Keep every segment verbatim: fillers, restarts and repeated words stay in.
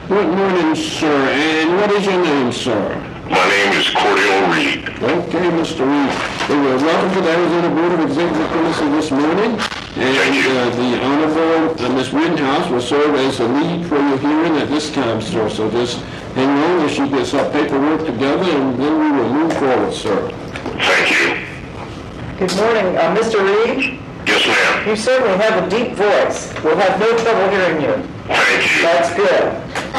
Good morning, sir. And what is your name, sir? My name is Cordell Reed. Okay, Mister Reed. Well, welcome to the Arizona Board of Executive Committee this morning. And uh, the Honorable uh, Miz Rittenhouse will serve as the lead for your hearing at this time, sir. So just hang on as she gets her paperwork together, and then we will move forward, sir. Thank you. Good morning, uh, Mister Reed. Yes, ma'am. You certainly have a deep voice. We'll have no trouble hearing you. Thank you. That's good.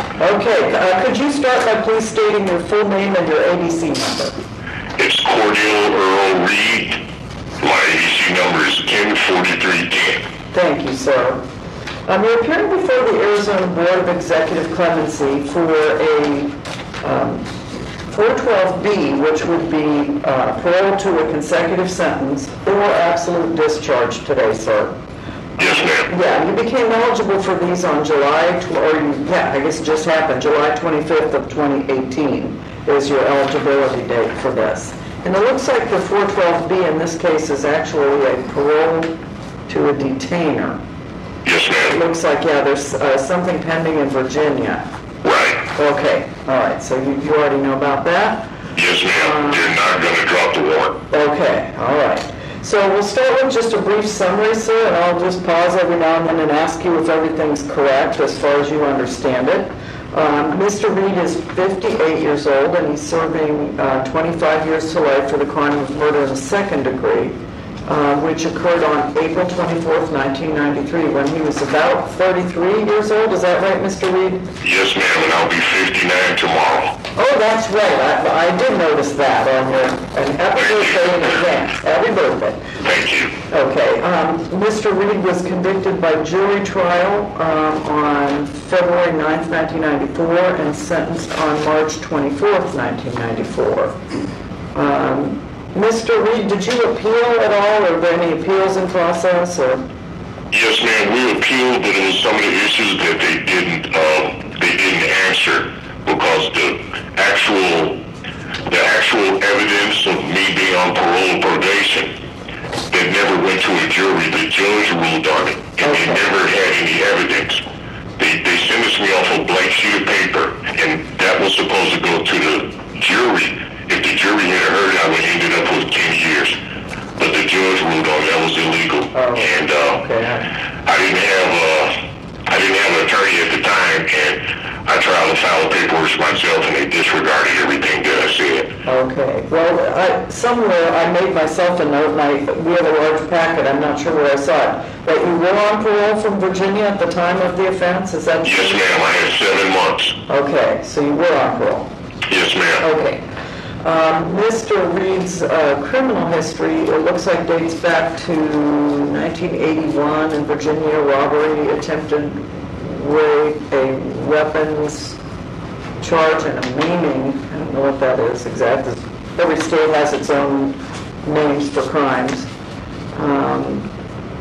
Okay, uh, could you start by please stating your full name and your A B C number? It's Cordell Earl Reed. My A B C number is ten forty-three ten. Thank you, sir. Um, you're appearing before the Arizona Board of Executive Clemency for a um, four twelve B, which would be uh, parole to a consecutive sentence or absolute discharge today, sir. Yes, ma'am. Yeah, you became eligible for these on July, tw- or you, yeah, I guess it just happened, July twenty-fifth of twenty eighteen is your eligibility date for this. And it looks like the four twelve B in this case is actually a parole to a detainer. Yes, It ma'am. looks like, yeah, there's uh, something pending in Virginia. Right. Okay, all right, so you, you already know about that? Yes, ma'am. They're not going to drop the warrant. Okay, all right. So we'll start with just a brief summary, sir, and I'll just pause every now and then and ask you if everything's correct as far as you understand it. Um, Mister Reed is fifty-eight years old, and he's serving uh, twenty-five years to life for the crime of murder in the second degree, uh, which occurred on April twenty-fourth, nineteen ninety-three, when he was about thirty-three years old. Is that right, Mister Reed? Yes, ma'am, and I'll be fifty-nine tomorrow. Oh, that's right. I, I did notice that on your, and happy birthday in advance. Happy birthday. Thank you. Okay, um, Mister Reed was convicted by jury trial um, on February ninth, nineteen ninety-four, and sentenced on March twenty-fourth, nineteen ninety-four. Um, Mister Reed, did you appeal at all, or were there any appeals in process, or? Yes, ma'am, we appealed, but it was some of the issues that they didn't, um, they didn't answer because the actual, the actual evidence of me being on parole or probation that never went to a jury, the judge ruled on it, and they Okay. never had any evidence. They, they sentenced me off a blank sheet of paper, and that was supposed to go to the jury. If the jury had heard it, I would have ended up with ten years. But the judge ruled on that was illegal. Oh, and uh, okay. I didn't have uh, I didn't have an attorney at the time, and I tried to file paperwork myself, and they disregarded everything that I said. Okay, well, I, somewhere I made myself a note, and I, we have a large packet, I'm not sure where I saw it, that you were on parole from Virginia at the time of the offense, is that true? Yes, ma'am, I had seven months. Okay, so you were on parole. Yes, ma'am. Okay. Um, Mister Reed's uh, criminal history, it looks like dates back to nineteen eighty-one in Virginia, robbery, attempted rape, a weapons charge, and a maiming. I don't know what that is exactly. Every state has its own names for crimes. Um,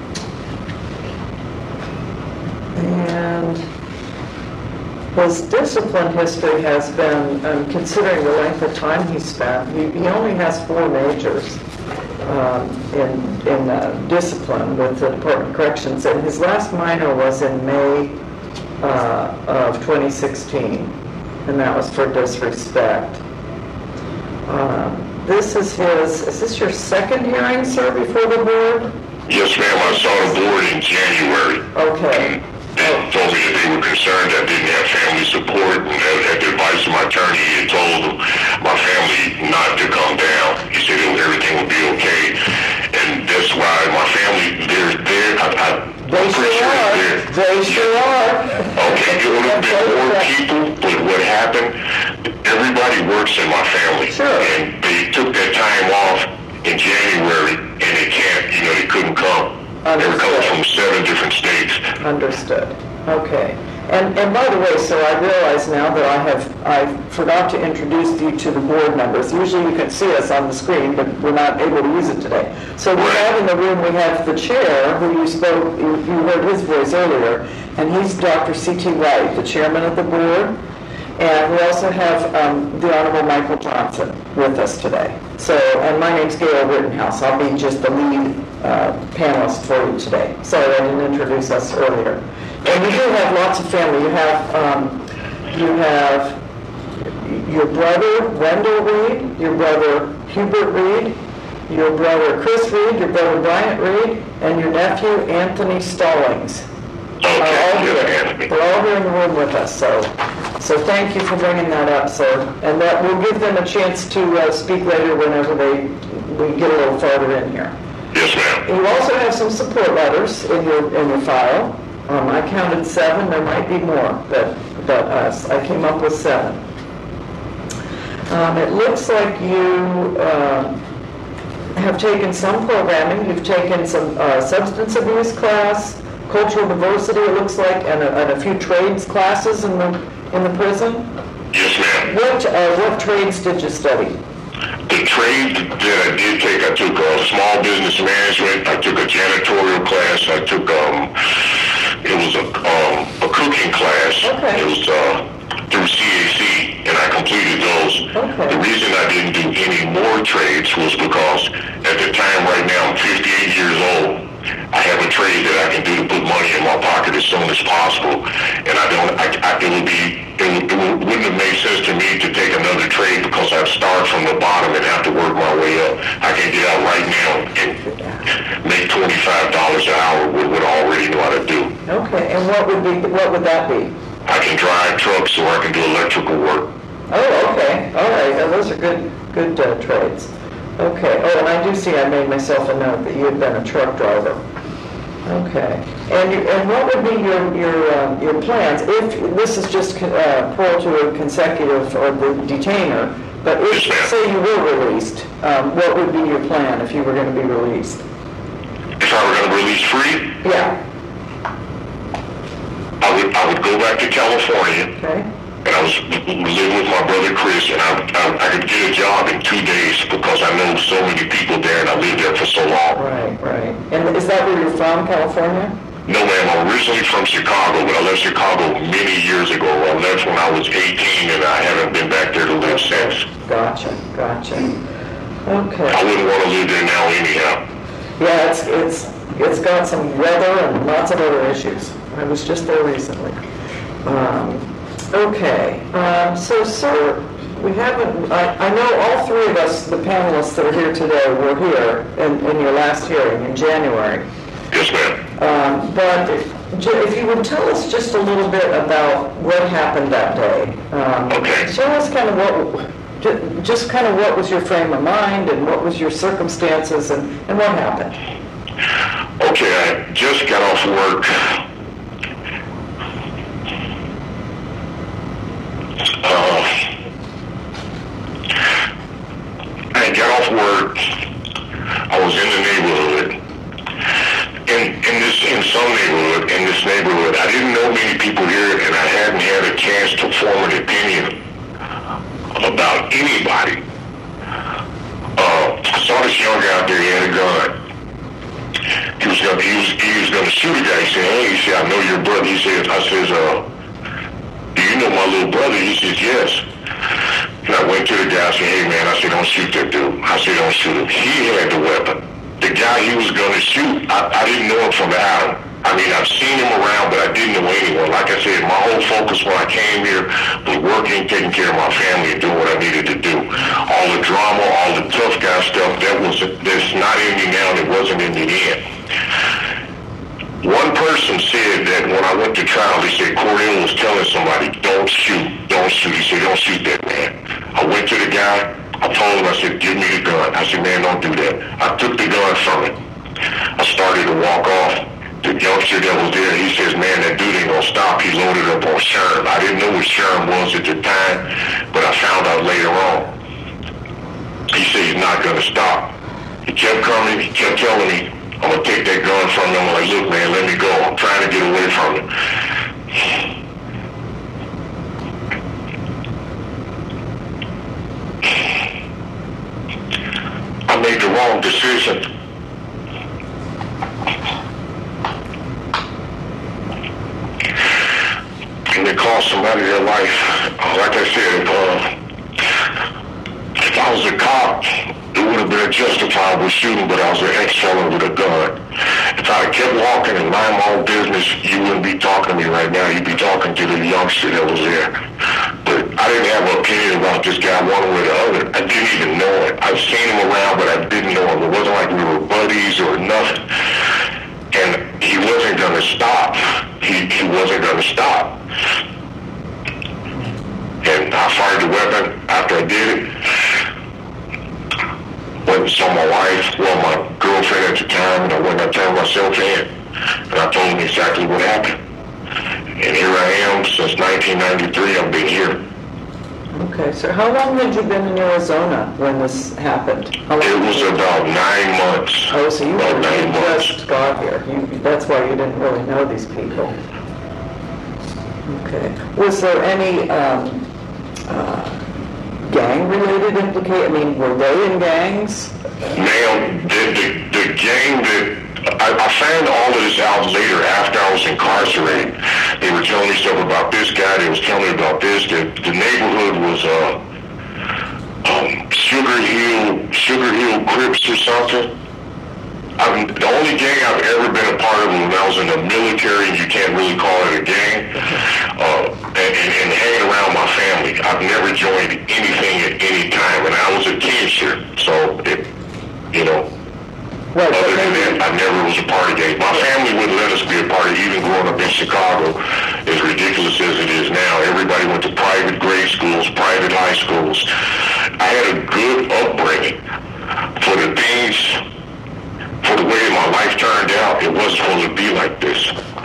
and his discipline history has been, um, considering the length of time he spent, he, he only has four majors um, in, in uh, discipline with the Department of Corrections, and his last minor was in May uh, of twenty sixteen, and that was for disrespect. Um, this is his, is this your second hearing, sir, before the board? Yes, ma'am, I saw the board in January. Okay. They told me that they were concerned I didn't have family support, and that at the advice of my attorney, he had told my family not to come down. He said it, everything would be okay, and that's why my family, they're there. I, I, They I'm pretty sure sure are. they're there. They sure are. Okay, it would have been more people, but what happened, everybody works in my family. Sure. And they took that time off in January, and they can't, you know, they couldn't come. They were coming from seven different states. Understood. Okay. And and by the way, so I realize now that I have I forgot to introduce you to the board members. Usually you can see us on the screen, but we're not able to use it today. So we have in the room, we have the chair, who you spoke, you, you heard his voice earlier, and he's Doctor C T Wright, the chairman of the board. And we also have um, the Honorable Michael Johnson with us today. So, and my name's Gail Rittenhouse. I'll be just the lead uh, panelist for you today. Sorry, I didn't introduce us earlier. And we do have lots of family. You have um, you have your brother Wendell Reed, your brother Hubert Reed, your brother Chris Reed, your brother Bryant Reed, and your nephew Anthony Stallings. Okay, Are all yes, here. Anthony. They're all here in the room with us, so so thank you for bringing that up, sir. And that will give them a chance to uh, speak later whenever they we get a little farther in here. Yes, ma'am. You also have some support letters in your in your file. Um, I counted seven. There might be more, but but uh, I came up with seven. Um, it looks like you uh, have taken some programming. You've taken some uh, substance abuse class, cultural diversity. It looks like, and a, and a few trades classes in the in the prison. Yes, ma'am. What uh, what trades did you study? The trade that I did take, I took uh, small business management. I took a janitorial class. I took um, it was a um, a cooking class. Okay. It was uh, through C A C, and I completed those. Okay. The reason I didn't do any more trades was because at the time, right now, I'm fifty-eight years old. I have a trade that I can do to put money in my pocket as soon as possible, and I don't. I, I, it would be. It, would, it wouldn't have made sense to me to take another trade because I'd start from the bottom and have to work my way up. I can get out right now and make twenty-five dollars an hour with what I already know how to do. Okay. And what would be what would that be? I can drive trucks, or I can do electrical work. Oh, okay. All right. Now, those are good good uh, trades. Okay. Oh, and I do see I made myself a note that you had been a truck driver. Okay. And you, and what would be your your uh, your plans if this is just uh, pulled to a consecutive or the detainer? But if Yes, ma'am. say you were released, um, what would be your plan if you were going to be released? If I were going to release free, Yeah. I would I would go back to California. Okay. And I was living with my brother Chris, and I, I I could get a job in two days because I know so many people there, and I lived there for so long. Right. Right. And is that where you're from, California? No, ma'am. I'm originally from Chicago, but I left Chicago many years ago. I left when I was eighteen, and I haven't been back there to live since. Gotcha. Gotcha. Okay. I wouldn't want to live there now anyhow. Yeah, it's it's it's got some weather and lots of other issues. I was just there recently. Um, okay, um, so sir, we haven't. I, I know all three of us, the panelists that are here today, were here in, in your last hearing in January. Yes, ma'am. Um, but if, if you would tell us just a little bit about what happened that day. Um, Okay. Tell us kind of what. ju- Just kind of what was your frame of mind and what was your circumstances and, and what happened? Okay, I just got off work. Uh, I got off work. I was in the neighborhood. In in this in some neighborhood, in this neighborhood, I didn't know many people here, and I hadn't had a chance to form an opinion about anybody. Uh, I saw this young guy out there. He had a gun. He was gonna he was he was gonna shoot a guy. He said, "Hey," he said, "I know your brother." He said, "I says, uh, do you know my little brother?" He says, "Yes." And I went to the guy. I said, "Hey man," I said, "Don't shoot that dude." I said, "Don't shoot him." He had the weapon. The guy he was gonna shoot, I, I didn't know him from Adam. I mean, I've seen him around, but I didn't know anyone. Like I said, my whole focus when I came here was working, taking care of my family, and doing what I needed to do. All the drama, all the tough guy stuff, that was that's not in me now, and it wasn't in me then. One person said that when I went to trial, he said Cordell was telling somebody, "Don't shoot, don't shoot." He said, "Don't shoot that man." I went to the guy. I told him, I said, "Give me the gun." I said, "Man, don't do that." I took the gun from him. I started to walk off. The youngster that was there, he says, "Man, that dude ain't gonna stop." He loaded up on Sherm. I didn't know what Sherm was at the time, but I found out later on. He said he's not gonna stop. He kept coming. He kept telling me, "I'm gonna take that gun from him." I'm like, "Look, man, let me go. I'm trying to get away from him." I made the wrong decision. And it cost somebody their life. Like I said, uh, if I was a cop, it would have been a justifiable shooting, but I was an ex-felon with a gun. If I had kept walking and mind my own business, you wouldn't be talking to me right now. You'd be talking to the youngster that was there. didn't have an opinion about this guy one way or the other. I didn't even know it. I've seen him around, but I didn't know him. It wasn't like we were buddies or nothing. And he wasn't going to stop. He, he wasn't going to stop. And I fired the weapon after I did it. Went and saw my wife, well, my girlfriend at the time, and I went and I turned myself in. And I told him exactly what happened. And here I am since nineteen ninety-three. I've been here. Okay, so how long had you been in Arizona when this happened? How long It was about nine months. Oh, so you, about were, nine you months. just got here. You, that's why you didn't really know these people. Okay. Was there any um, uh, gang-related implication? I mean, were they in gangs? Ma'am, the, the, the gang that I, I found all of this out later after I was incarcerated. They were telling me stuff about this guy. They was telling me about this. The, the neighborhood was uh, um, Sugar Hill, Sugar Hill Crips or something. I mean, the only gang I've ever been a part of was when I was in the military, and you can't really call it a gang, uh, and, and, and hanging around my family. I've never joined anything at any time, and I was a teamster, so it, you know. Right, Other than maybe, that, I never was a part of gangs. My family wouldn't let us be a part of, even growing up in Chicago, as ridiculous as it is now. Everybody went to private grade schools, private high schools. I had a good upbringing. For the things, for the way my life turned out, it wasn't supposed to be like this.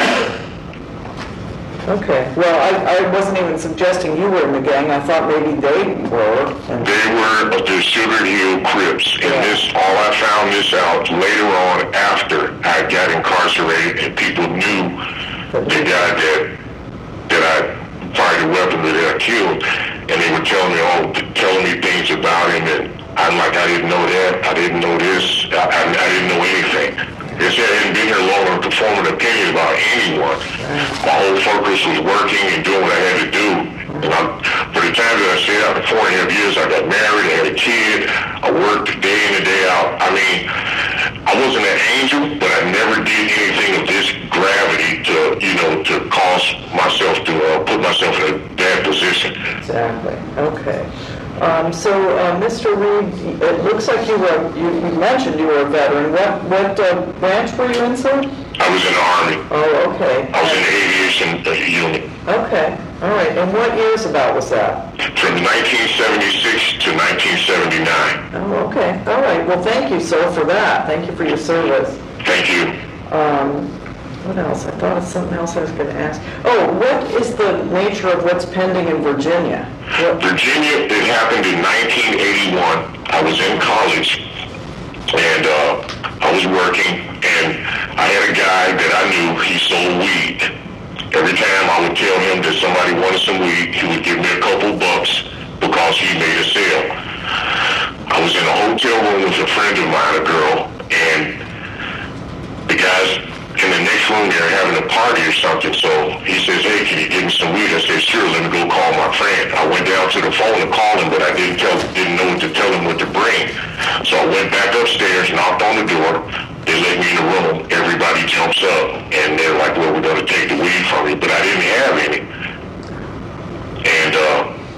okay. Well, I, I wasn't even suggesting you were in the gang. I thought maybe they were. And They were the Sugar Hill Crips, and Yeah. this, all I found this out later on after I got incarcerated, and people knew the guy that that I fired a weapon that I killed, and they were telling me all, telling me things about him, and I'm like, I didn't know that, I didn't know this, I, I, I didn't know anything. They said I hadn't been here long enough to form an opinion about anyone. My whole focus was working and doing what I had to do. And I'm, for the time that I stayed out for four and a half years, I got married, I had a kid, I worked day in and day out. I mean, I wasn't an angel, but I never did anything of this gravity to, you know, to cause myself to uh, put myself in a bad position. Exactly. Okay. Um, so, uh, Mister Reed, it looks like you were, you, you mentioned you were a veteran. What, what uh, branch were you in, sir? I was in the Army. Oh, okay. I was in the aviation uh, unit. Okay. All right. And what years about was that? From nineteen seventy-six to nineteen seventy-nine. Oh, okay. All right. Well, thank you, sir, for that. Thank you for your service. Thank you. Um, what else? I thought of something else I was going to ask. Oh, what is the nature of what's pending in Virginia? What? Virginia, it happened in nineteen eighty-one. I was in college, and uh, I was working, and I had a guy that I knew, he sold weed. Every time I would tell him that somebody wanted some weed, he would give me a couple bucks because he made a sale. I was in a hotel room with a friend of mine, a girl, and the guys in the next room there having a party or something, so he says, hey, can you give me some weed? I said, sure, let me go call my friend. I went down to the phone and called him, but I didn't tell, didn't know what to tell him what to bring. So I went back upstairs, knocked on the door, they let me in the room, everybody jumps up, and they're like, well, we're going to take the weed from you, but I didn't have any. And uh,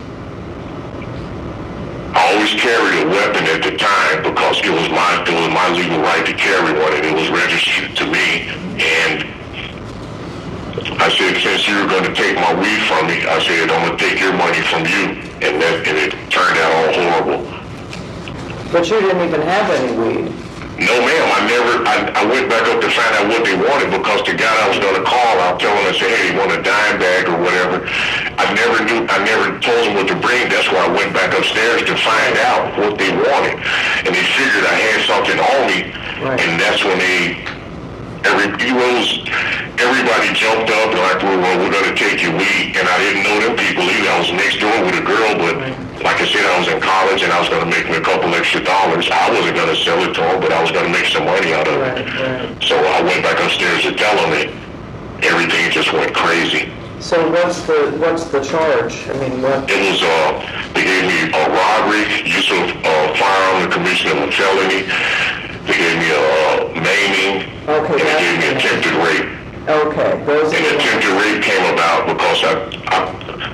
I always carried a weapon at the time because it was my, it was my legal right to carry one, and it was registered to me. And I said, since you were going to take my weed from me, I said, I'm going to take your money from you. And that, and it turned out all horrible. But you didn't even have any weed. No, ma'am, I never, I, I went back up to find out what they wanted because the guy I was going to call, I'll tell him, I said, hey, you want a dime bag or whatever. I never knew, I never told them what to bring. That's why I went back upstairs to find out what they wanted. And they figured I had something on me. Right. And that's when they, every, he was, everybody jumped up and like, well, well we're going to take your weed. And I didn't know them people either. I was next door with a girl, but like I said, I was in college and I was going to make me a couple extra dollars. I wasn't going to sell it to them, but I was going to make some money out of it. Right, right. So I went back upstairs to tell them that everything just went crazy. So what's the what's the charge? I mean, what? It was, uh, they gave me a robbery, use of uh, firearm, the commission of a felony. They gave me a uh, maiming, Okay, and they that's gave me the- attempted rape. Okay, those are And the attempted rape came about because I, I, I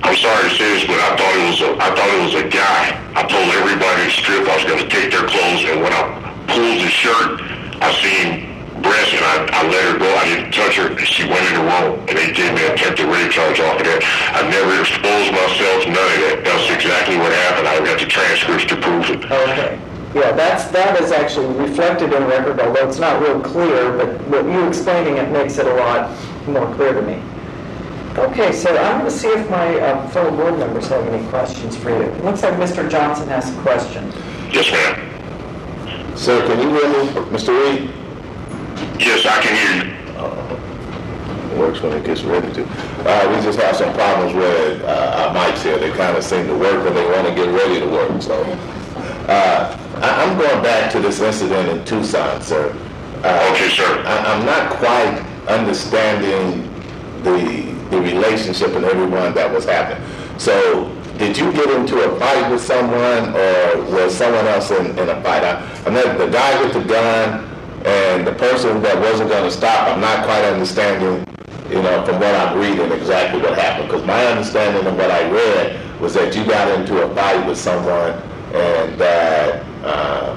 I'm sorry to say this, but I thought it was a, I thought it was a guy. I told everybody to strip. I was going to take their clothes, and when I pulled the shirt, I seen breast, and I, I let her go. I didn't touch her. And she went in the room, and they gave me a attempted rape charge off of that. I never exposed myself, none of that. That's exactly what happened. I got the transcripts to prove it. Okay. Yeah, that's, that is actually reflected in the record, although it's not real clear, but what you explaining it makes it a lot more clear to me. Okay, so I'm going to see if my uh, fellow board members have any questions for you. It looks like Mister Johnson has a question. Yes, ma'am. Sir, can you hear me, Mister Reed? Yes, I can hear you. Uh, works when it gets ready to. Uh, we just have some problems with uh, our mics here. They kind of seem to work when they want to get ready to work. So uh, I- I'm going back to this incident in Tucson, sir. Uh, Okay, sir. I- I'm not quite understanding the the relationship and everyone that was happening. So, did you get into a fight with someone, or was someone else in, in a fight? I, I mean, the guy with the gun and the person that wasn't going to stop. I'm not quite understanding, you know, from what I'm reading exactly what happened. Because my understanding of what I read was that you got into a fight with someone, and that uh,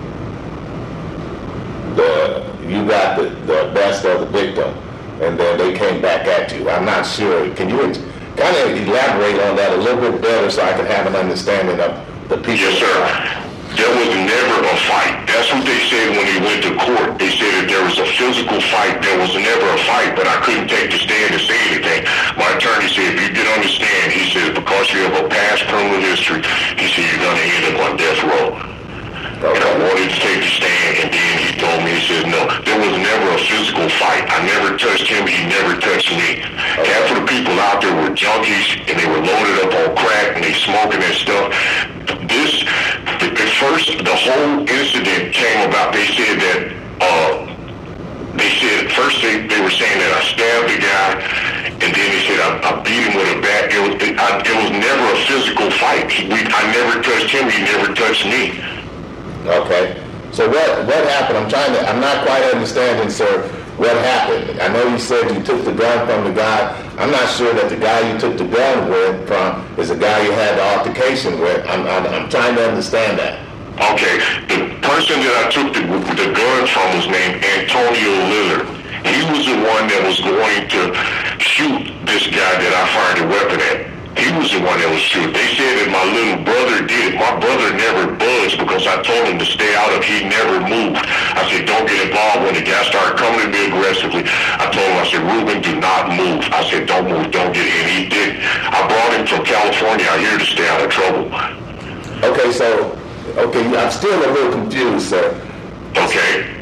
the you got the, the best of the victim, and then they came back at you. I'm not sure. Can you kind of elaborate on that a little bit better so I can have an understanding of the people? Yes, sir. There was never a fight. That's what they said when they went to court. They said that there was a physical fight. There was never a fight, but I couldn't take the stand to say anything. My attorney said, if you get on the stand, he said, because you have a past criminal history, he said, you're going to end up on death row. And I wanted to take the stand, and then he told me, he said, no, there was never a physical fight. I never touched him. He never touched me. Half of the people out there were junkies, and they were loaded up on crack, and they smoking and stuff. This, at first, the whole incident came about, they said that, uh, they said, first they, they were saying that I stabbed the guy, and then they said I, I beat him with a bat. It was, it, I, it was never a physical fight. He, we, I never touched him. He never touched me. Okay. So what what happened? I'm trying to. I'm not quite understanding, sir. What happened? I know you said you took the gun from the guy. I'm not sure that the guy you took the gun with from is the guy you had the altercation with. I'm I'm, I'm trying to understand that. Okay. The person that I took the, the gun from was named Antonio Lillard. He was the one that was going to shoot this guy that I fired a weapon at. He was the one that was shooting. They said that my little brother did it. My brother never budged because I told him to stay out of it. He never moved. I said, don't get involved. When the guy started coming at me aggressively, I told him, I said, Ruben, do not move. I said, don't move, don't get in. He did. I brought him from California out here to stay out of trouble. Okay, so, okay, I'm still a little confused, sir. Okay.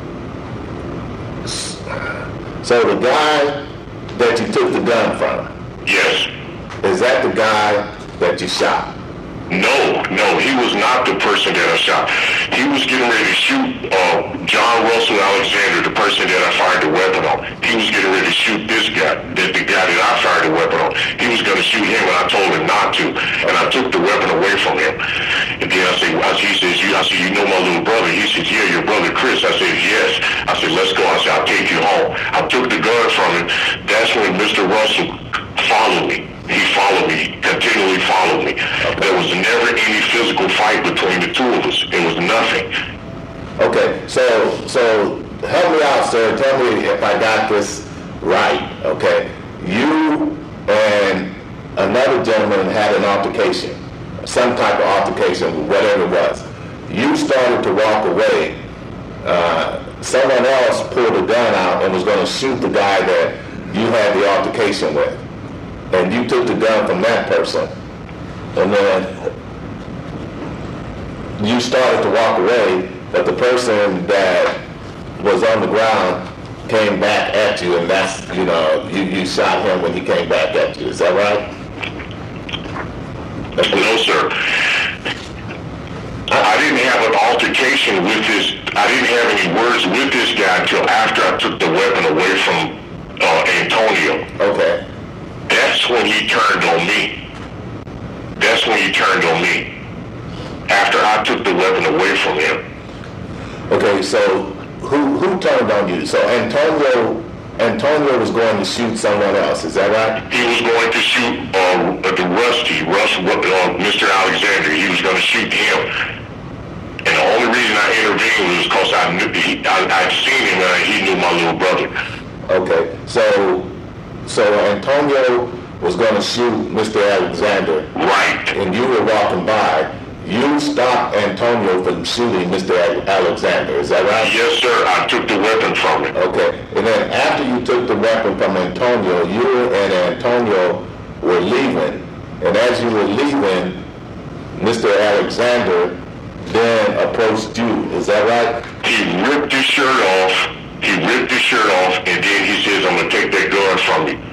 So the guy that you took the gun from, Yes. is that the guy that you shot? No, no, he was not the person that I shot. He was getting ready to shoot uh, John Russell Alexander, the person that I fired the weapon on. He was getting ready to shoot this guy, that the guy that I fired the weapon on. He was going to shoot him, and I told him not to. And I took the weapon away from him. And then I said, he says, you, I said, you know my little brother? He says, yeah, your brother Chris. I said, yes. I said, let's go. I said, I'll take you home. I took the gun from him. That's when Mister Russell followed me. He followed me, continually followed me. There was never any physical fight between the two of us. It was nothing. Okay, so so help me out, sir. Tell me if I got this right. Okay, you and another gentleman had an altercation, some type of altercation, whatever it was. You started to walk away. Uh, someone else pulled a gun out and was going to shoot the guy that you had the altercation with. And you took the gun from that person, and then you started to walk away, but the person that was on the ground came back at you, and that's, you know, you, you shot him when he came back at you. Is that right? No, sir. I didn't have an altercation with this. I didn't have any words with this guy until after I took the weapon away from uh, Antonio. Okay. That's when he turned on me. That's when he turned on me. After I took the weapon away from him. Okay, so who who turned on you? So Antonio Antonio was going to shoot someone else. Is that right? He was going to shoot uh, the Rusty, Russ, uh, Mister Alexander. He was going to shoot him. And the only reason I intervened was because I knew he, I, I'd seen him and he knew my little brother. Okay, so so Antonio was going to shoot Mister Alexander. Right. And you were walking by. You stopped Antonio from shooting Mister Alexander. Is that right? Yes, sir. I took the weapon from him. Okay. And then after you took the weapon from Antonio, you and Antonio were leaving. And as you were leaving, Mister Alexander then approached you. Is that right? He ripped his shirt off. He ripped his shirt off, and then he says, I'm going to take that gun from you.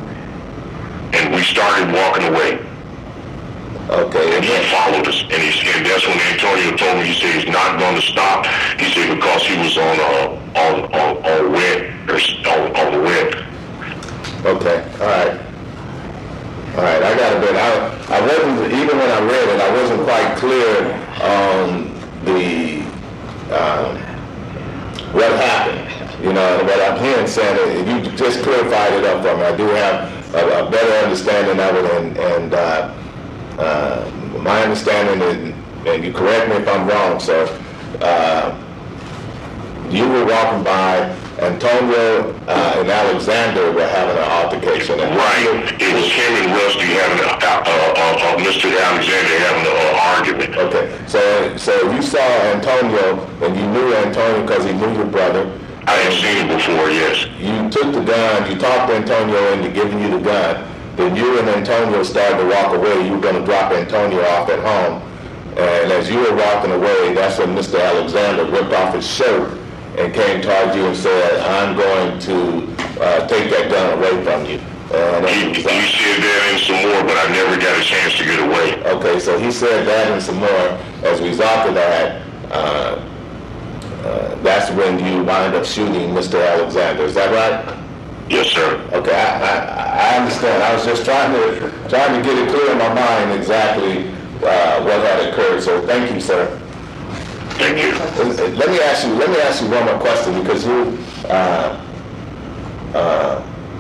And we started walking away. Okay. And he followed us. And, he, and that's when Antonio told me, he said he's not going to stop. He said because he was on uh, on, on, on wet, or on, on the wet. Okay. All right. All right. I got a bit. I, I wasn't, even when I read it, I wasn't quite clear on the, um, what happened. You know, what I'm hearing saying, you just clarified it up for me. I do have a, a better understanding of it, and, and uh, uh, my understanding is, and you correct me if I'm wrong, sir, uh, you were walking by, Antonio uh, and Alexander were having an altercation. And Right. It was him and Rusty having a, uh, uh, uh, Mister Alexander having an uh, argument. Okay, so so you saw Antonio, and you knew Antonio because he knew your brother. I had seen him before, yes. You took the gun, you talked Antonio into giving you the gun, then you and Antonio started to walk away. You were going to drop Antonio off at home. And as you were walking away, that's when Mister Alexander ripped off his shirt and came towards you and said, I'm going to uh, take that gun away from you. And He, he said that and some more, but I never got a chance to get away. Okay, so he said that and some more. As a result of that, uh, uh, that's when you wind up shooting Mister Alexander. Is that right? Yes, sir. Okay, I, I, I understand. I was just trying to trying to get it clear in my mind exactly uh, what had occurred. So thank you, sir. Thank you. Let me ask you. Let me ask you one more question, because you uh, uh,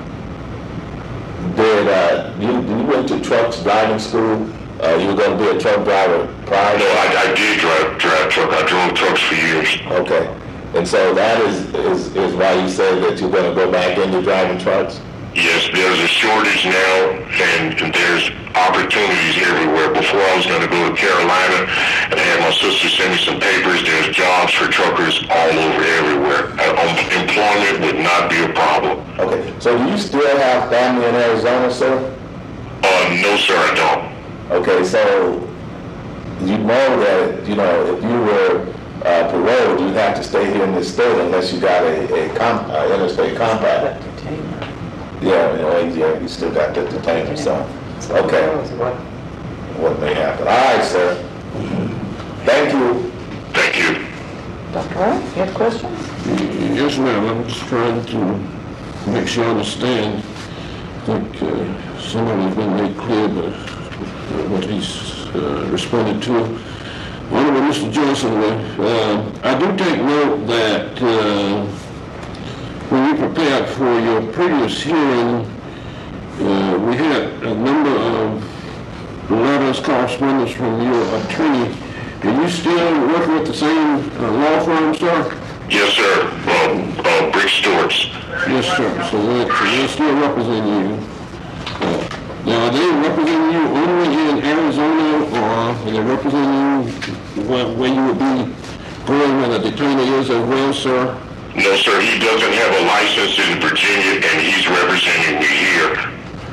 did uh, you, you went to trucks driving school. Uh, you were going to be a truck driver prior. No, I, I did drive drive truck. I drove trucks for years. Okay, and so that is is, is why you said that you're going to go back into driving trucks. Yes, there's a shortage now, and, and there's opportunities everywhere. Before I was going to go to Carolina, and I had my sister send me some papers. There's jobs for truckers all over everywhere. Uh, um, employment would not be a problem. Okay, so do you still have family in Arizona, sir? Uh, no, sir, I don't. Okay, so you know that, you know, if you were uh, paroled, you'd have to stay here in this state unless you got a, a com- uh, interstate compact. Yeah, you know, yeah, you still got to detain yourself. Okay. What may happen. All right, sir. Thank you. Thank you. Doctor Wright, you have questions? Yes, ma'am. I'm just trying to make sure I understand. I think uh, some of it has been made clear, but what he's uh, responded to. Honorable Mister Johnson, uh, I do take note that uh, when you prepared for your previous hearing, uh, we had a number of letters, correspondence from your attorney. Are you still working with the same uh, law firm, sir? Yes, sir. Uh, uh, Brick Stewart's. Yes, sir. So they're, so they're still representing you. Uh, now, are they representing you only in Arizona, or are they representing you where, where you would be going where the detainee is as well, sir? No, sir. He doesn't have a license in Virginia, and he's representing me here.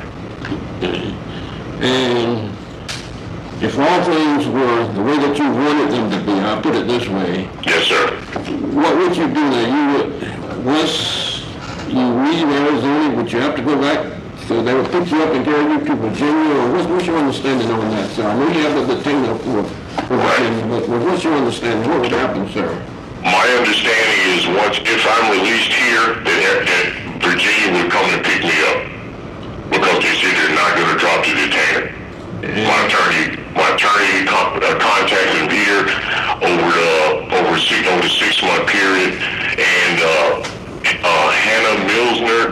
And if all things were the way that you wanted them to be, I'll put it this way. Yes, sir. What would you do then? You would, once you leave Arizona, would you have to go back? So they would pick you up and carry you to Virginia, or what's, what's your understanding on that, sir? I know you have the detainer for, for Virginia, but what's your understanding? What would happen, sir? My understanding is once, if I'm released here, that, that Virginia would come and pick me up because they said they're not going to drop the detainer. And My attorney, my attorney con- uh, contacted him here over the over six over the six month period, and uh, uh, Hannah Milsner,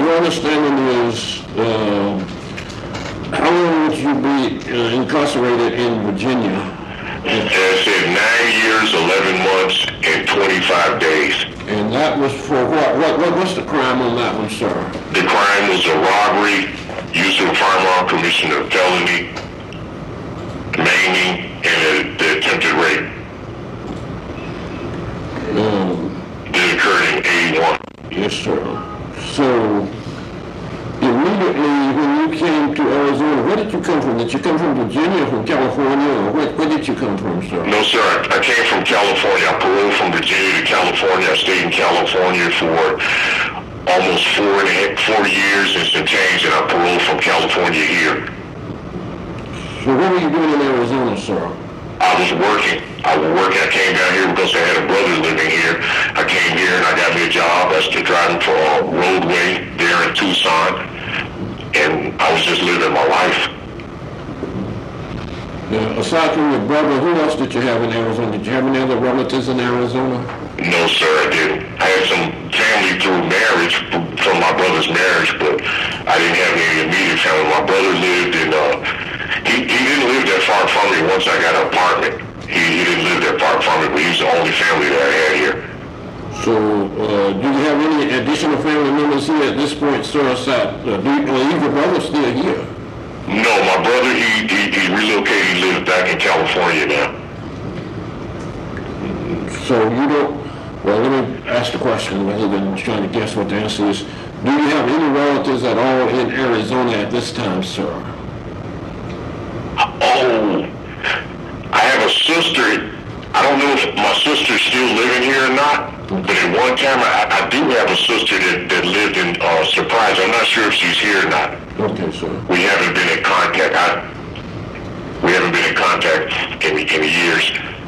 your understanding is, uh, how long would you be uh, incarcerated in Virginia? And I said nine years, eleven months, and twenty-five days. And that was for what? What, what was the crime on that one, sir? The crime was a robbery, use of a firearm, commission of felony, maiming, and a, the attempted rape. Um, That occurred in eighty-one. yes, sir. So, immediately when you came to Arizona, where did you come from? Did you come from Virginia or from California, or where, where did you come from, sir? No, sir. I, I came from California. I paroled from Virginia to California. I stayed in California for almost four and a half, four years and some change, and I paroled from California here. So what were you doing in Arizona, sir? I was working. I was working. I came down here because I had a brother living here. I came here and I got me a job as to driving for a roadway there in Tucson, and I was just living my life. Now, aside from your brother, who else did you have in Arizona? Did you have any other relatives in Arizona? No, sir, I didn't. I had some family through marriage, from my brother's marriage, but I didn't have any immediate family. My brother lived in, uh, he, he didn't live that far from me once I got an apartment. He, he didn't live that far from me, but he's the only family that I had here. So, uh, do you have any additional family members here at this point, sir, aside? Uh, do you, or is your brother still here? No, my brother, he, he, he relocated. He lives back in California now. So you don't, well, let me ask the question rather than trying to guess what the answer is. Do you have any relatives at all in Arizona at this time, sir? Oh, I have a sister. I don't know if my sister's still living here or not, but at one time I, I do have a sister that, that lived in uh, Surprise. I'm not sure if she's here or not. Okay, sir. We haven't been in contact. I, we haven't been in contact in, in years.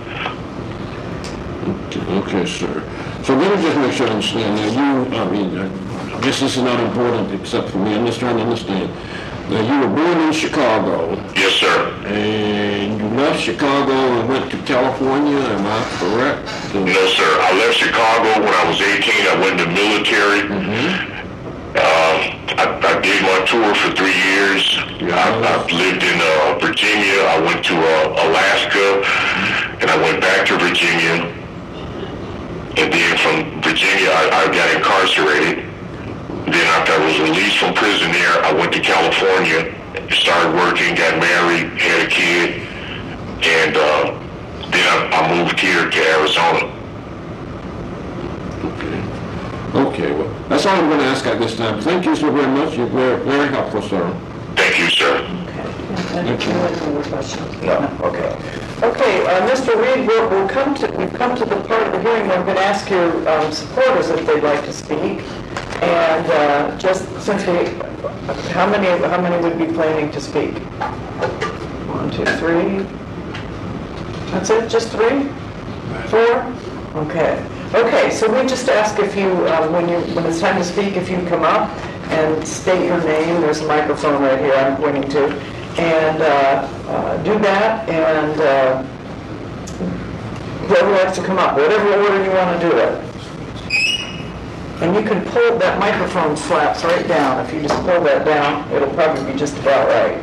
Okay, sir. So let me just make sure I understand. Now, you, I mean, I guess this is not important except for me. I'm just trying to understand. Now, you were born in Chicago. Yes, sir. And you left Chicago and went to California, am I correct? No, sir. I left Chicago when I was eighteen. I went in the military. Mm-hmm. uh, I, I did my tour for three years. Yeah. I, I lived in uh, Virginia. I went to uh, Alaska, and I went back to Virginia. And then from Virginia, I, I got incarcerated. Then after I was released from prison there, I went to California, started working, got married, had a kid, and uh, then I, I moved here to Arizona. Okay. Okay, well, that's all I'm going to ask at this time. Thank you so very much. You're very, very helpful, sir. Thank you, sir. Okay. Any other questions? No, okay. Okay, uh, Mister Reed, we'll, we'll come to, we've come to the part of the hearing where I'm going to ask your um, supporters if they'd like to speak. And uh, just since we, how many, how many would be planning to speak? One, two, three. That's it, just three? Four? Okay. Okay, so we just ask if you, uh, when you, when it's time to speak, if you come up and state your name. There's a microphone right here I'm pointing to. And uh, uh, do that, and uh, whoever likes to come up, whatever order you want to do it. And you can pull, that microphone flaps right down. If you just pull that down, it'll probably be just about right.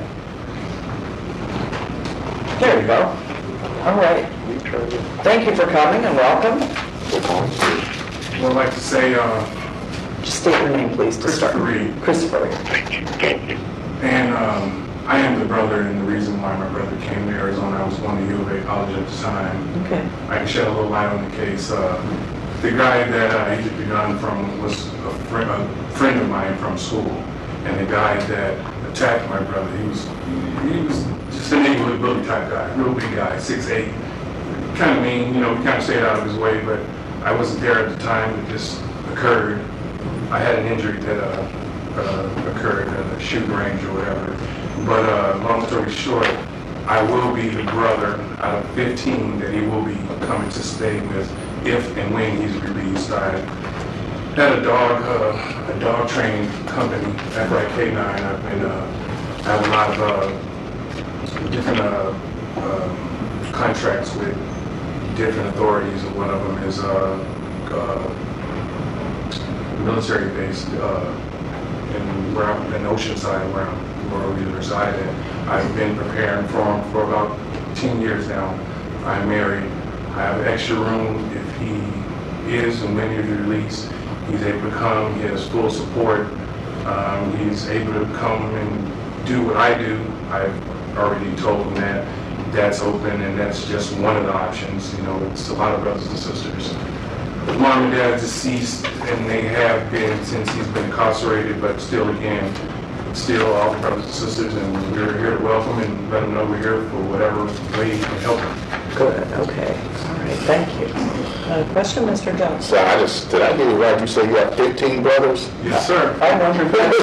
There you go. All right. Thank you for coming and welcome. I'd like to say, uh, Just state your name, please, to start. Christopher Reed. Christopher Reed. Thank you. Thank you. And um, I am the brother, and the reason why my brother came to Arizona, I was going to U of A college at the time. Okay. I can shed a little light on the case. Uh, the guy that uh, he took the gun from was a, fr- a friend of mine from school, and the guy that attacked my brother, he was he was just a neighborhood bully type guy, real big guy, six eight, kind of mean, you know, kind of stayed out of his way, but I wasn't there at the time that this occurred. I had an injury that uh, uh, occurred at a shooting range or whatever. But uh, long story short, I will be the brother out of fifteen that he will be coming to stay with if and when he's released. I had a dog, uh, a dog training company, F I K nine. I've been, uh, I have a lot of uh, different uh, uh, contracts with different authorities, and one of them is uh, uh, military-based uh, in, where I'm, in Oceanside, where, I'm, where we reside at. I've been preparing for him for about ten years now. I'm married. I have extra room if he is and when he's released. He's able to come. He has full support. Um, he's able to come and do what I do. I've already told him that that's open and that's just one of the options. You know, it's a lot of brothers and sisters. His mom and dad are deceased, and they have been since he's been incarcerated, but still, again, still all the brothers and sisters, and we're here to welcome and let them know we're here for whatever way you can help them. Good, okay. All right, thank you. Uh, question, Mister Johnson? So I just, did I get it right? You say you have fifteen brothers? Yes, sir. I wondered that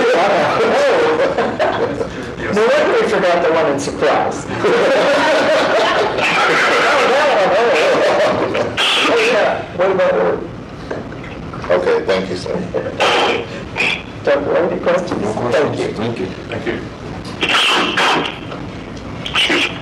too. Yes, No wonder we forgot the one in Surprise. Oh, yeah. What about her? Okay, thank you, sir. Doug, any questions? No Thank questions. you. Thank you. Thank you. Excuse me.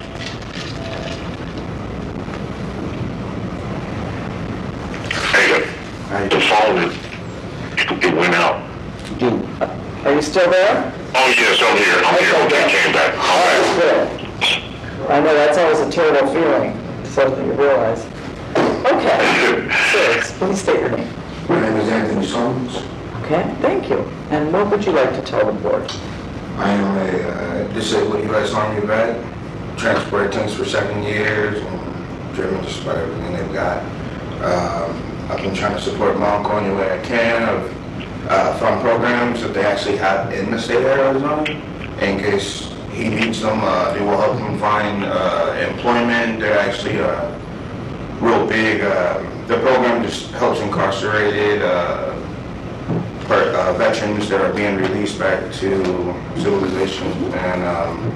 Hey, uh, the phone, it, it went out. Are you still there? Oh, yes, I'm here. I'm here. Okay, came back. I'm All right, back. good. I know that's always a terrible feeling, something you realize. Okay, sir, please state your name. My name is Anthony Solomons. Okay, thank you. And what would you like to tell the board? I am a uh, disabled U S Army vet, transported tanks for seven years, and driven just about everything they've got. Um, I've been trying to support my uncle any way I can of uh, fund programs that they actually have in the state of Arizona. In case he needs them, uh, they will help him find uh, employment. They're actually uh, real big. Uh, the program just helps incarcerated uh, per, uh, veterans that are being released back to civilization. And um,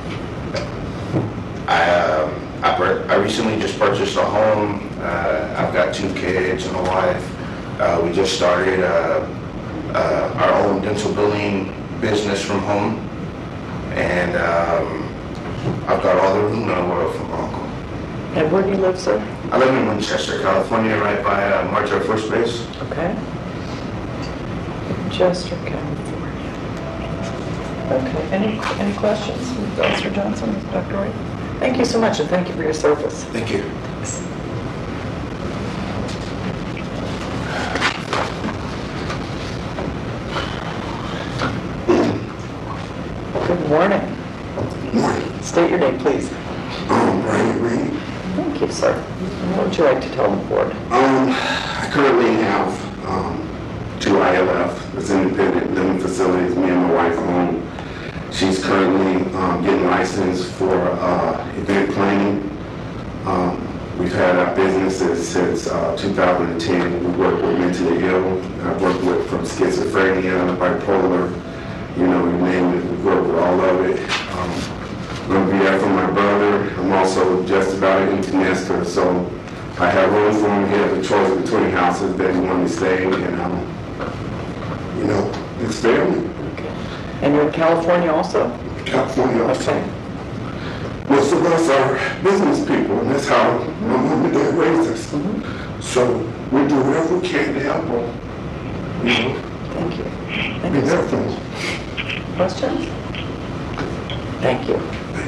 I, um, I, per- I recently just purchased a home. Uh, I've got two kids and a wife. Uh, we just started uh, uh, our own dental billing business from home. And um, I've got all the room in the world from my uncle. And where do you live, sir? I live in Winchester, California, right by uh, March Air Force Base. Okay. Winchester, California. Okay, any, any questions, Mister Johnson, Doctor Wright? Thank you so much, and thank you for your service. Thank you. Thanks. Good morning. Morning. State your name, please. Um, Brian Reed. Thank you, sir. And what would you like to tell the board? Um, I currently have um, two I L F, that's independent living facilities, me and my wife own. She's currently um, getting licensed for uh, event planning. Um, we've had our businesses since uh, two thousand ten. We work with mentally ill. I've worked with from schizophrenia, bipolar, you know, you name it, we work with all of it. Um, I'm going to be there for my brother. I'm also just about an empty nester, so I have room for him. He has a choice between houses that he wanted to stay in, and um, you know, it's family. Okay. And you're in California also? California also. Okay. Most of us are business people, and that's how my mom and dad raised us. Mm-hmm. So we do whatever we can to help them. You know, Thank you. Thank be you, there sir. for them. Questions? Thank you.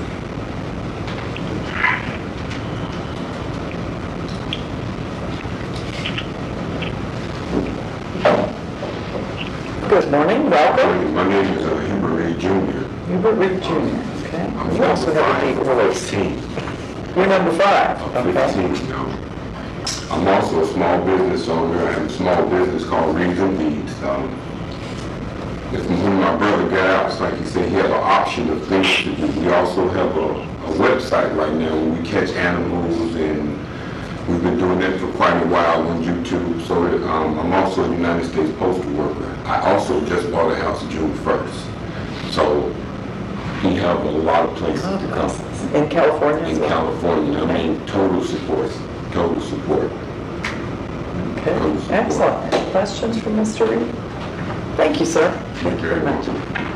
Good morning, welcome. My name is uh, Hubert Ray Junior Hubert Reed Junior Okay. I'm You also have a deep voice. fifteen. You're number five. I'm Okay. fifteen now. I'm also a small business owner. I have a small business called Reeds and Beads. Um, if when my brother got out, it's like he said, he had an option of things to do. We also have a, a website right now where we catch animals, and we've been doing that for quite a while on YouTube. So um, I'm also a United States Postal Worker. I also just bought a house June first. So he have a lot of places to come. In California as In well? California, I mean, total support, total support. Okay, total support. excellent. Any questions for Mister Reed? Thank you, sir. Thank you very much.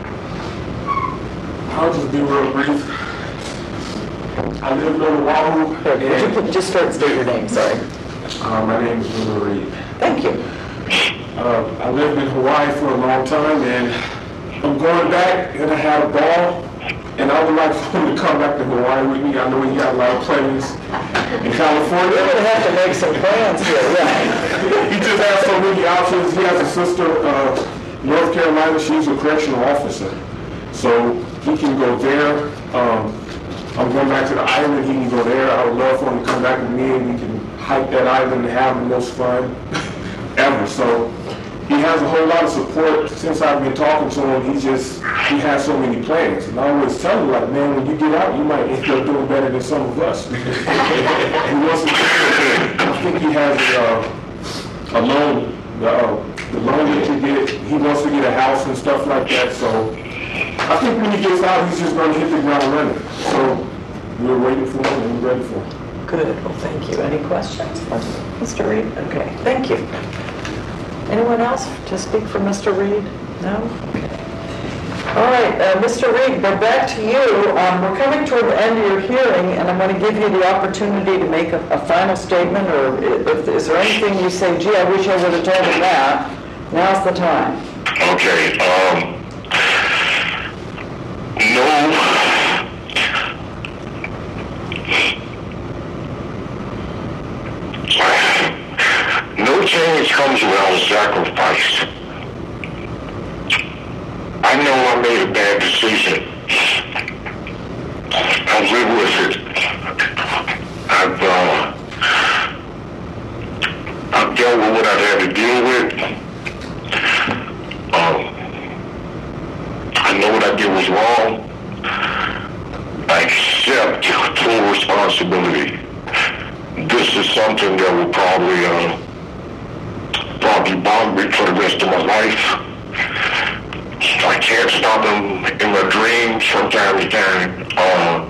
I'll just be real brief. I live on Oahu. Would you put- just start and state your name, sorry. Uh, my name is Wilbur Reed. Thank you. Uh, I lived in Hawaii for a long time, and I'm going back, and I had a ball, and I would like for him to come back to Hawaii with me. I know he got a lot of plans in California. We're gonna have to make some plans here, yeah. He just has so many options. He has a sister, uh, North Carolina. She's a correctional officer, so he can go there. Um, I'm going back to the island. He can go there. I would love for him to come back with me, and we can hike that island and have the most fun ever. So he has a whole lot of support since I've been talking to him. He just, he has so many plans. And I always tell him, like, man, when you get out, you might end up doing better than some of us. He wants to, I think he has a, uh, a loan, the, uh, the loan that you get. He wants to get a house and stuff like that. So I think when he gets out, he's just going to hit the ground running. So we're waiting for him and we're ready for him. Good, well, thank you. Any questions? Mister Reed? Okay, thank you. Anyone else to speak for Mister Reed? No? Okay. All right, uh, Mister Reed, we're back to you. Um, we're coming toward the end of your hearing, and I'm going to give you the opportunity to make a, a final statement, or if, is there anything you say, gee, I wish I would have told him that? Now's the time. Okay, um, no, no change comes without sacrifice. I know I made a bad decision. I've lived with it. I've, uh, I've dealt with what I've had to deal with. Um, I know what I did was wrong. I accept full responsibility. This is something that will probably, uh, probably bother me for the rest of my life. I can't stop them in my dreams from time to time. Uh,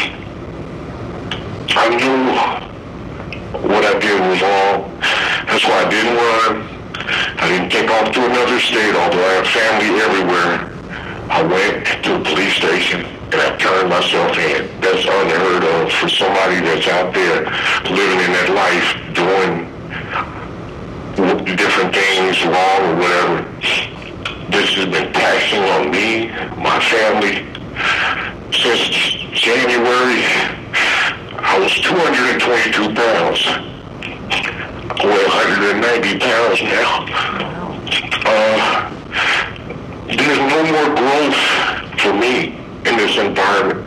I knew what I did was wrong. That's why I didn't run. I didn't take off to another state, although I have family everywhere. I went to the police station and I turned myself in. That's unheard of for somebody that's out there living in that life, doing different things wrong or whatever. This has been taxing on me, my family. Since January, I was two hundred twenty-two pounds. I weigh one hundred ninety pounds now. Uh, there's no more growth for me in this environment.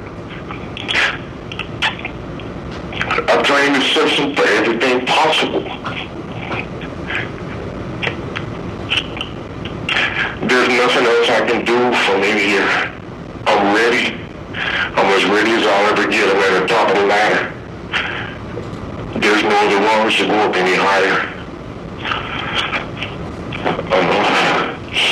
I'm trying to search for everything possible. There's nothing else I can do from in here. I'm ready. I'm as ready as I'll ever get. I'm at the top of the ladder. There's no other rungs to go up any higher. Um,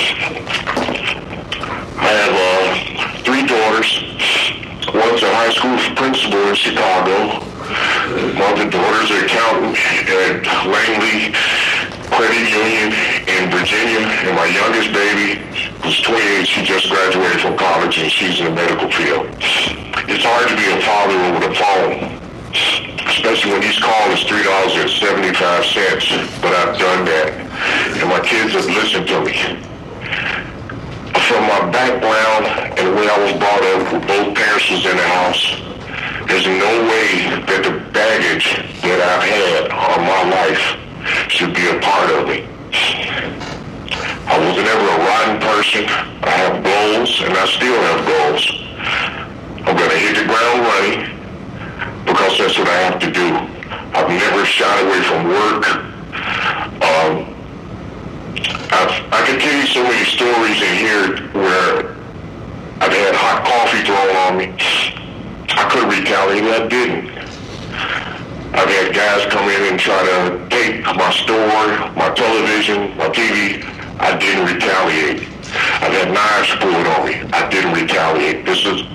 I have uh, three daughters. One's a high school principal in Chicago. My other daughter's an accountant at Langley Credit Union in Virginia, and my youngest baby, who's twenty-eight, she just graduated from college and she's in the medical field. It's hard to be a father over the phone, especially when each call is three dollars and seventy-five cents, but I've done that, and my kids have listened to me. From my background and the way I was brought up, with both parents was in the house, there's no way that the baggage that I've had on my life should be a part of it. I wasn't ever a rotten person. I have goals, and I still have goals. I'm going to hit the ground running because that's what I have to do. I've never shied away from work. Um, I've, I can tell you so many stories in here where I've had hot coffee thrown on me. I could have retaliated, I didn't. I've had guys come in and try to take my store, my television, my T V. I didn't retaliate. I've had knives pulled on me. I didn't retaliate. This is...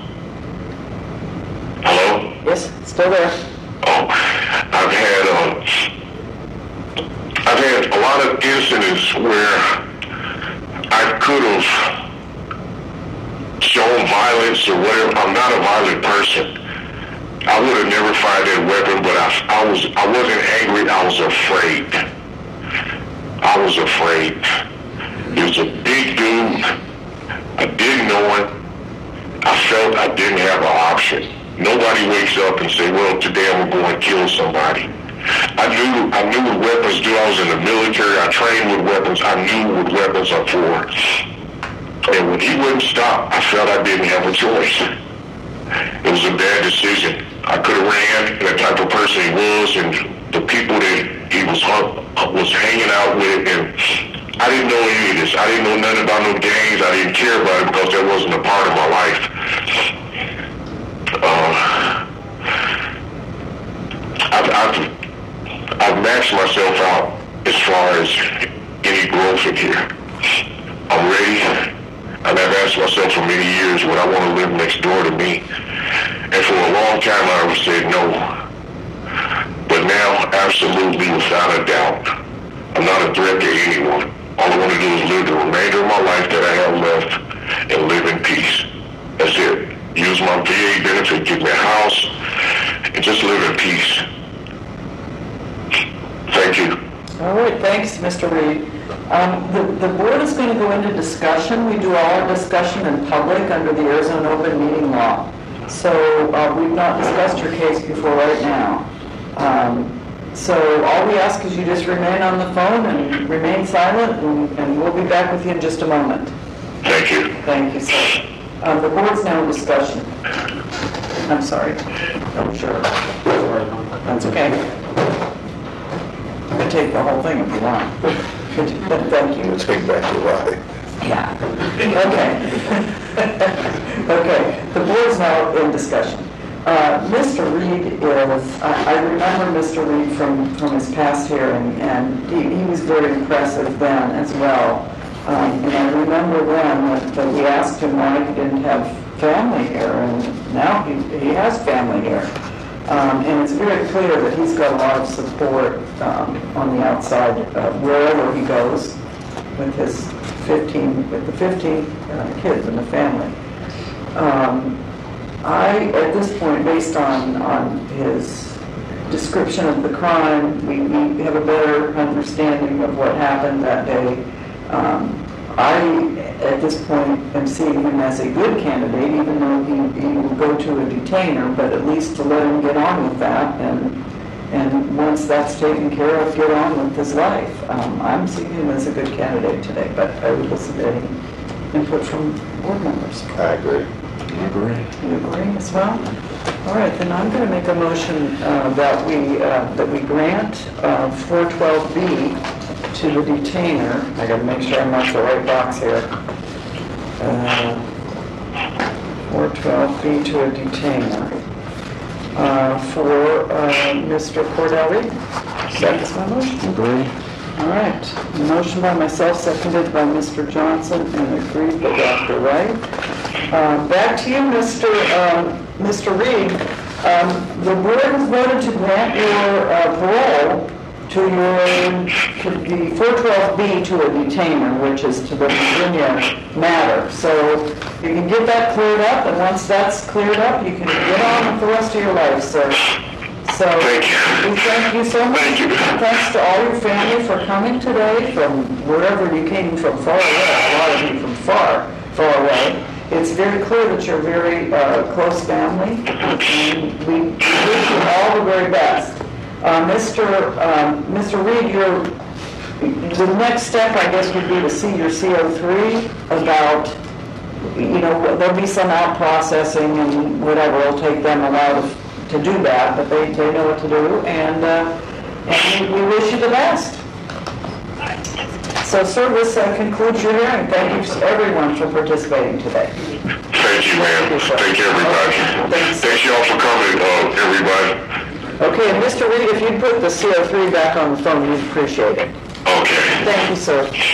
Hello? Yes, still there. Oh, I've had, um, I've had a lot of incidents where I could have shown violence or whatever. I'm not a violent person. I would have never fired that weapon, but I, I was, I wasn't angry. I was afraid. I was afraid. He was a big dude I didn't know it. I felt I didn't have an option. Nobody wakes up and say, well, today I'm going to kill somebody. I knew I knew what weapons do. I was in the military. I trained with weapons. I knew what weapons are for. And when he wouldn't stop, I felt I didn't have a choice. It was a bad decision. I could have ran, the type of person he was, and the people that he was was hanging out with, and I didn't know any of this. I didn't know nothing about no gangs. I didn't care about it because that wasn't a part of my life. Uh, I've, I've, I've maxed myself out as far as any growth in here. I'm ready. And I've asked myself for many years, would I want to live next door to me? And for a long time, I would say no. But now, absolutely, without a doubt, I'm not a threat to anyone. All I want to do is live the remainder of my life that I have left and live in peace. That's it. Use my V A benefit, get me a house, and just live in peace. Thank you. All right, thanks, Mister Reed. Um, the, the board is going to go into discussion. We do all our discussion in public under the Arizona Open Meeting Law. So uh, we've not discussed your case before right now. Um, so all we ask is you just remain on the phone and remain silent, and, and we'll be back with you in just a moment. Thank you. Thank you, sir. Um, the board's now in discussion. I'm sorry. Oh, sure. That's okay. I can take the whole thing if you want. Thank you. Take back your right. Yeah. Okay. Okay. The board's now in discussion. Uh, Mister Reed is, I, I remember Mister Reed from, from his past hearing, and he, he was very impressive then as well. Um, and I remember then that, that we asked him why he didn't have family here, and now he, he has family here. Um, and it's very clear that he's got a lot of support um, on the outside uh, wherever he goes with his fifteen, with the fifteen uh, kids in the family. Um, I, at this point, based on, on his description of the crime, we, we have a better understanding of what happened that day. Um, I, at this point, am seeing him as a good candidate, even though he, he will go to a detainer, but at least to let him get on with that, and and once that's taken care of, get on with his life. Um, I'm seeing him as a good candidate today, but I would listen to any input from board members. I agree. I agree. You agree as well? All right, then I'm going to make a motion uh, that we uh, that we grant uh, four twelve B to the detainer. I got to make sure I mark the right box here. Uh, four twelve B to a detainer uh, for uh, Mister Cordell Reed. Second my motion. Agree. All right. Motion by myself, seconded by Mister Johnson, and agreed by Doctor Wright. Uh, back to you, Mister Um, Mister Reed. Um, the board has voted to grant your uh, parole to your to the four twelve B to a detainer, which is to the Virginia matter. So you can get that cleared up, and once that's cleared up, you can get on with the rest of your life, sir. So Thank you. we thank you so much. Thank you. Thanks to all your family for coming today from wherever you came from, far away. A lot of you from far, far away. It's very clear that you're a very uh, close family, and we wish you all the very best. Uh, Mister Um, Mister Reed, your, the next step, I guess, would be to see your C O three about, you know, there'll be some out processing and whatever. It'll take them a while to, to do that, but they, they know what to do, and, uh, and we, we wish you the best. So, sir, this uh, concludes your hearing. Thank you, everyone, for participating today. Thank you, ma'am. Thank you, everybody. Thanks. Thank you all for coming, uh, everybody. Okay, and Mister Reed, if you'd put the C O three back on the phone, we'd appreciate it. Okay. Thank you, sir.